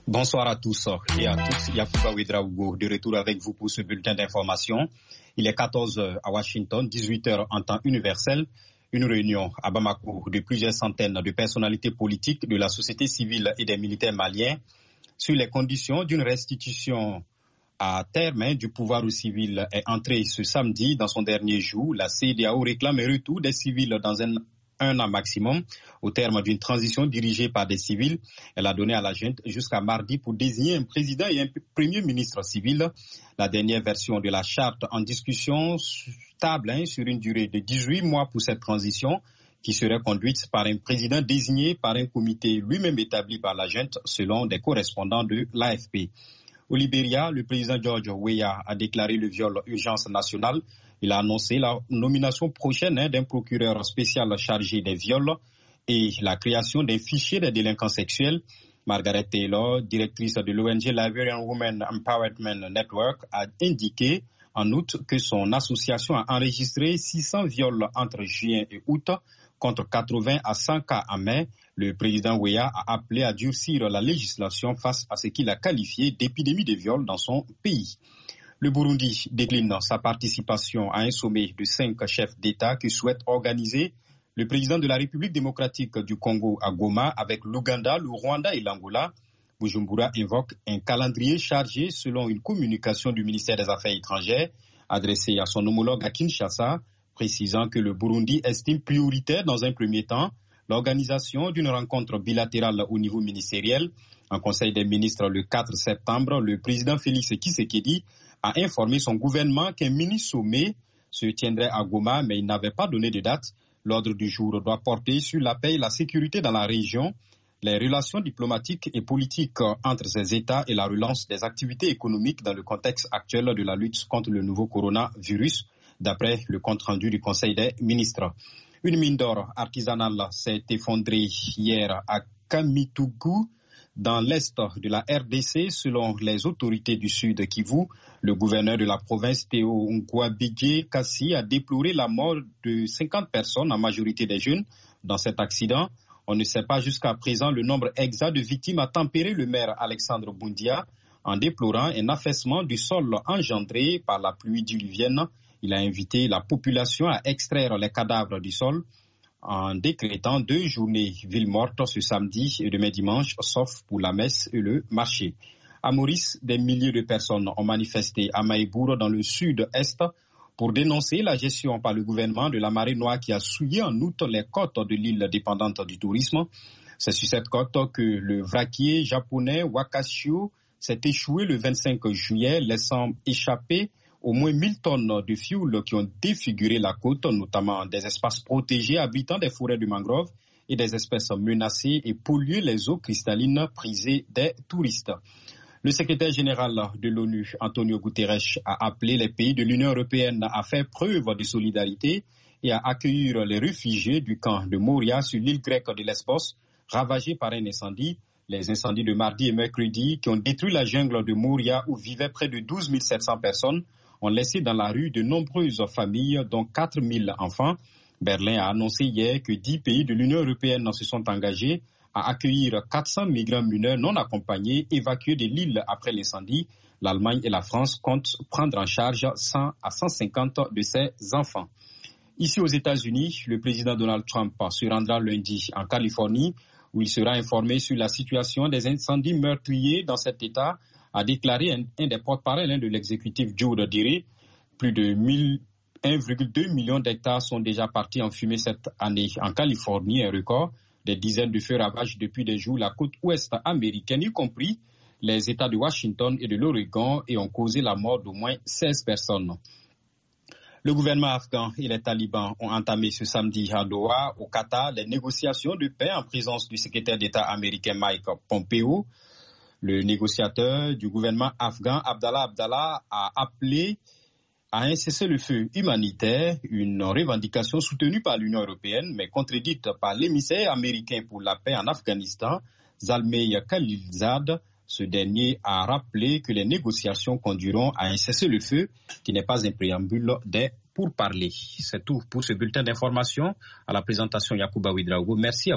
Bonsoir à tous et à toutes. Yacouba Ouedraogo de retour avec vous pour ce bulletin d'information. Il est 14h à Washington, 18h en temps universel. Une réunion à Bamako de plusieurs centaines de personnalités politiques de la société civile et des militaires maliens sur les conditions d'une restitution à terme du pouvoir aux civils est entrée ce samedi dans son dernier jour. La CEDEAO réclame un retour des civils dans un an maximum, au terme d'une transition dirigée par des civils. Elle a donné à la junte jusqu'à mardi pour désigner un président et un premier ministre civil. La dernière version de la charte en discussion stable sur une durée de 18 mois pour cette transition qui serait conduite par un président désigné par un comité lui-même établi par la junte selon des correspondants de l'AFP. Au Libéria, le président George Weah a déclaré le viol urgence nationale. Il a annoncé la nomination prochaine d'un procureur spécial chargé des viols et la création d'un fichier des délinquants sexuels. Margaret Taylor, directrice de l'ONG Liberian Women Empowerment Network, a indiqué en août que son association a enregistré 600 viols entre juin et août, contre 80 à 100 cas en mai. Le président Weah a appelé à durcir la législation face à ce qu'il a qualifié d'épidémie de viol dans son pays. Le Burundi décline sa participation à un sommet de 5 chefs d'État qui souhaitent organiser le président de la République démocratique du Congo à Goma avec l'Ouganda, le Rwanda et l'Angola. Bujumbura invoque un calendrier chargé selon une communication du ministère des Affaires étrangères adressée à son homologue à Kinshasa, précisant que le Burundi estime prioritaire dans un premier temps l'organisation d'une rencontre bilatérale au niveau ministériel. En Conseil des ministres le 4 septembre, le président Félix Tshisekedi a informé son gouvernement qu'un mini-sommet se tiendrait à Goma, mais il n'avait pas donné de date. L'ordre du jour doit porter sur la paix et la sécurité dans la région, les relations diplomatiques et politiques entre ces États et la relance des activités économiques dans le contexte actuel de la lutte contre le nouveau coronavirus, d'après le compte-rendu du Conseil des ministres. Une mine d'or artisanale s'est effondrée hier à Kamitugu, dans l'est de la RDC, selon les autorités du sud Kivu. Le gouverneur de la province, Théo Ngouabidje Kassi, a déploré la mort de 50 personnes, en majorité des jeunes, dans cet accident. On ne sait pas jusqu'à présent le nombre exact de victimes, a tempéré le maire Alexandre Boundia en déplorant un affaissement du sol engendré par la pluie diluvienne. Il a invité la population à extraire les cadavres du sol en décrétant 2 journées ville morte ce samedi et demain dimanche, sauf pour la messe et le marché. À Maurice, des milliers de personnes ont manifesté à Maïbourg dans le sud-est pour dénoncer la gestion par le gouvernement de la marée noire qui a souillé en août les côtes de l'île dépendante du tourisme. C'est sur cette côte que le vraquier japonais Wakashio s'est échoué le 25 juillet, laissant échapper au moins 1000 tonnes de fioul qui ont défiguré la côte, notamment des espaces protégés abritant des forêts de mangroves et des espèces menacées et pollué les eaux cristallines prisées des touristes. Le secrétaire général de l'ONU, Antonio Guterres, a appelé les pays de l'Union européenne à faire preuve de solidarité et à accueillir les réfugiés du camp de Moria sur l'île grecque de Lesbos, ravagée par un incendie. Les incendies de mardi et mercredi qui ont détruit la jungle de Moria où vivaient près de 12 700 personnes ont laissé dans la rue de nombreuses familles, dont 4 000 enfants. Berlin a annoncé hier que 10 pays de l'Union européenne se sont engagés à accueillir 400 migrants mineurs non accompagnés évacués de l'île après l'incendie. L'Allemagne et la France comptent prendre en charge 100 à 150 de ces enfants. Ici aux États-Unis, le président Donald Trump se rendra lundi en Californie où il sera informé sur la situation des incendies meurtriers dans cet État, a déclaré un des porte-parole de l'exécutif Joe Diri. Plus de 1,2 million d'hectares sont déjà partis en fumée cette année en Californie, un record. Des dizaines de feux ravagent depuis des jours la côte ouest américaine, y compris les États de Washington et de l'Oregon, et ont causé la mort d'au moins 16 personnes. Le gouvernement afghan et les talibans ont entamé ce samedi à Doha, au Qatar, les négociations de paix en présence du secrétaire d'État américain Mike Pompeo. Le négociateur du gouvernement afghan, Abdallah Abdallah, a appelé à un cessez-le-feu humanitaire, une revendication soutenue par l'Union européenne, mais contredite par l'émissaire américain pour la paix en Afghanistan, Zalmay Khalilzad. Ce dernier a rappelé que les négociations conduiront à un cessez-le-feu qui n'est pas un préambule des pourparlers. C'est tout pour ce bulletin d'information. À la présentation, Yacouba Ouedraogo. Merci à vous.